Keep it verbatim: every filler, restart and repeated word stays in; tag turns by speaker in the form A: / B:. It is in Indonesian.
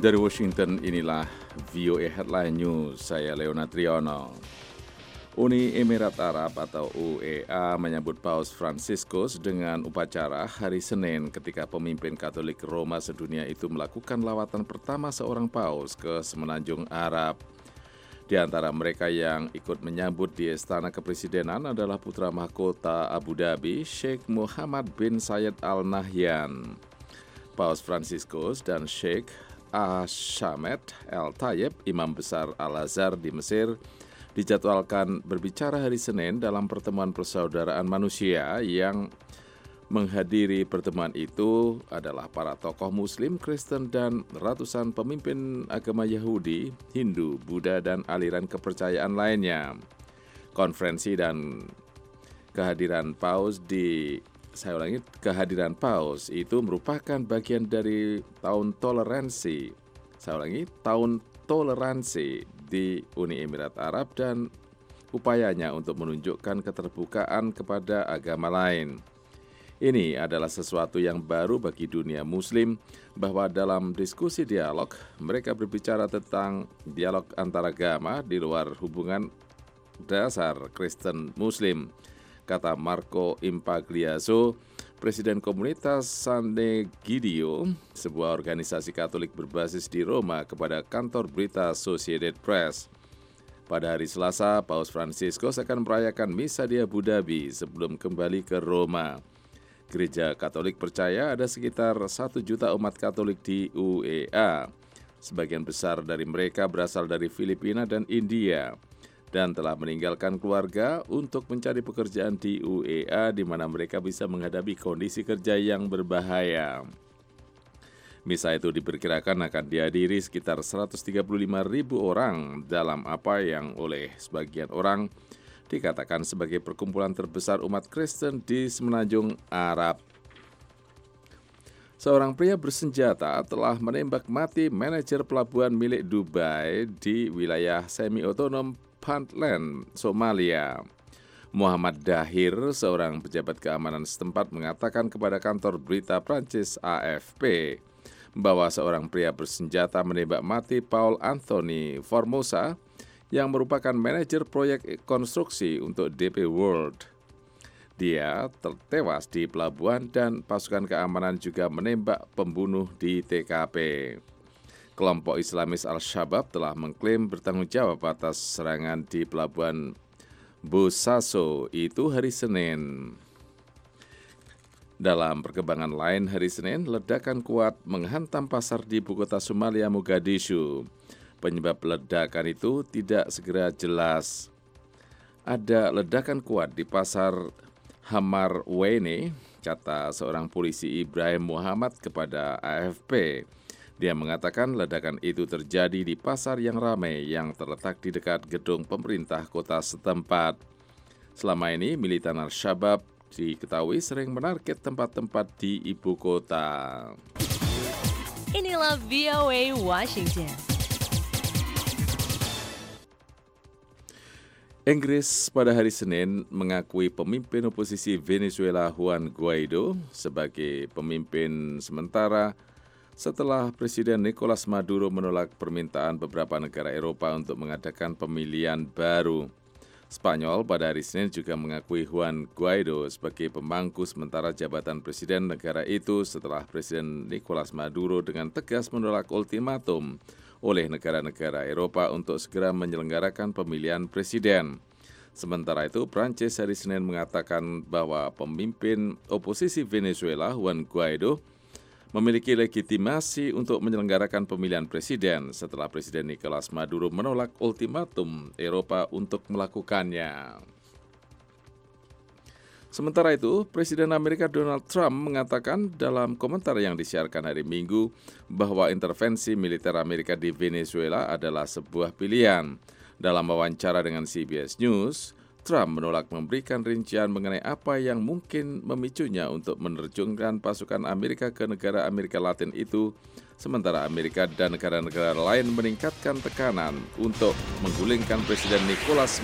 A: Dari Washington, inilah V O A Headline News, saya Leonard Triono. Uni Emirat Arab atau U A E menyambut Paus Fransiskus dengan upacara hari Senin ketika pemimpin Katolik Roma sedunia itu melakukan lawatan pertama seorang paus ke Semenanjung Arab. Di antara mereka yang ikut menyambut di Istana Kepresidenan adalah putra mahkota Abu Dhabi, Sheikh Muhammad bin Zayed Al Nahyan. Paus Fransiskus dan Sheikh Ashamed El-Tayeb, Imam Besar Al-Azhar di Mesir, dijadwalkan berbicara hari Senin dalam pertemuan persaudaraan manusia. Yang menghadiri pertemuan itu adalah para tokoh Muslim, Kristen, dan ratusan pemimpin agama Yahudi, Hindu, Buddha, dan aliran kepercayaan lainnya. Konferensi dan kehadiran Paus di Saya ulangi, kehadiran Paus itu merupakan bagian dari tahun toleransi. Saya ulangi, tahun toleransi di Uni Emirat Arab dan upayanya untuk menunjukkan keterbukaan kepada agama lain. Ini adalah sesuatu yang baru bagi dunia Muslim, bahwa dalam diskusi dialog, mereka berbicara tentang dialog antaragama di luar hubungan dasar Kristen Muslim, kata Marco Impagliazzo, Presiden Komunitas Sant'Egidio, sebuah organisasi Katolik berbasis di Roma, kepada kantor berita Associated Press. Pada hari Selasa, Paus Fransiskus akan merayakan misa di Abu Dhabi sebelum kembali ke Roma. Gereja Katolik percaya ada sekitar satu juta umat Katolik di U A E. Sebagian besar dari mereka berasal dari Filipina dan India, dan telah meninggalkan keluarga untuk mencari pekerjaan di U A E, di mana mereka bisa menghadapi kondisi kerja yang berbahaya. Misa itu diperkirakan akan dihadiri sekitar seratus tiga puluh lima ribu orang dalam apa yang oleh sebagian orang dikatakan sebagai perkumpulan terbesar umat Kristen di Semenanjung Arab. Seorang pria bersenjata telah menembak mati manajer pelabuhan milik Dubai di wilayah semi-otonom Puntland, Somalia. Muhammad Dahir, seorang pejabat keamanan setempat, mengatakan kepada kantor berita Prancis A F P bahwa seorang pria bersenjata menembak mati Paul Anthony Formosa yang merupakan manajer proyek konstruksi untuk D P World. Dia tewas di pelabuhan dan pasukan keamanan juga menembak pembunuh di T K P. Kelompok Islamis Al-Shabaab telah mengklaim bertanggung jawab atas serangan di pelabuhan Bosaso itu hari Senin. Dalam perkembangan lain, hari Senin, ledakan kuat menghantam pasar di ibu kota Somalia, Mogadishu. Penyebab ledakan itu tidak segera jelas. Ada ledakan kuat di pasar Hamarweyne, kata seorang polisi Ibrahim Muhammad kepada A F P. Dia mengatakan ledakan itu terjadi di pasar yang ramai yang terletak di dekat gedung pemerintah kota setempat. Selama ini, militan Al-Shabaab diketahui sering menarget tempat-tempat di ibu kota.
B: Inilah V O A Washington.
A: Inggris pada hari Senin mengakui pemimpin oposisi Venezuela Juan Guaido sebagai pemimpin sementara setelah Presiden Nicolas Maduro menolak permintaan beberapa negara Eropa untuk mengadakan pemilihan baru. Spanyol pada hari Senin juga mengakui Juan Guaido sebagai pemangku sementara jabatan presiden negara itu setelah Presiden Nicolas Maduro dengan tegas menolak ultimatum oleh negara-negara Eropa untuk segera menyelenggarakan pemilihan presiden. Sementara itu, Prancis hari Senin mengatakan bahwa pemimpin oposisi Venezuela Juan Guaido memiliki legitimasi untuk menyelenggarakan pemilihan presiden setelah Presiden Nicolas Maduro menolak ultimatum Eropa untuk melakukannya. Sementara itu, Presiden Amerika Donald Trump mengatakan dalam komentar yang disiarkan hari Minggu bahwa intervensi militer Amerika di Venezuela adalah sebuah pilihan. Dalam wawancara dengan C B S News, Trump menolak memberikan rincian mengenai apa yang mungkin memicunya untuk menerjunkan pasukan Amerika ke negara Amerika Latin itu, sementara Amerika dan negara-negara lain meningkatkan tekanan untuk menggulingkan Presiden Nicolas